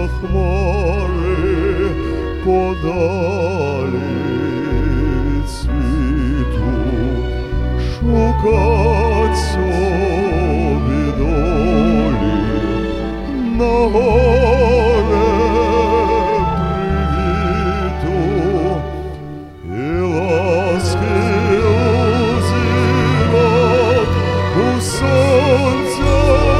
хмари подалі світу, шукать собі долі на горе привіту і ласки у зірок у сонця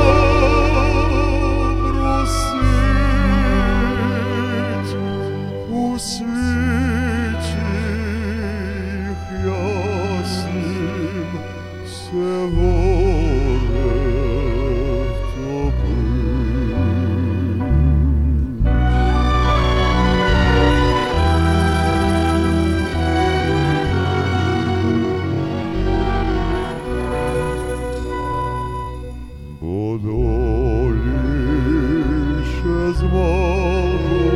бросить у світі їх ясним все горе втопить. Бо долі ще змалу,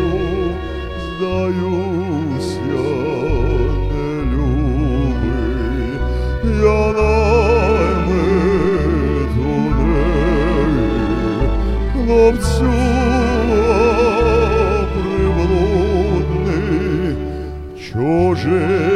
здаюсь я нелюбий, я наймит у неї хлопцю приблудний, чужий.